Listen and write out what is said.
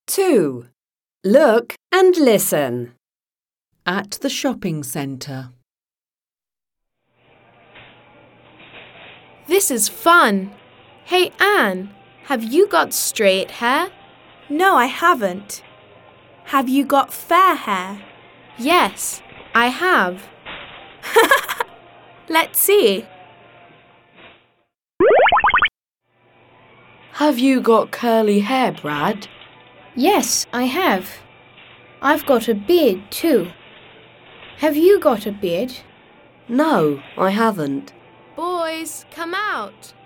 2. Look and listen. At the shopping centre. This is fun. Hey, Anne, have you got straight hair? No, I haven't. Have you got fair hair? Yes, I have. Let's see. Have you got curly hair, Brad? Yes, I have. I've got a beard too. Have you got a beard? No, I haven't. Boys, come out.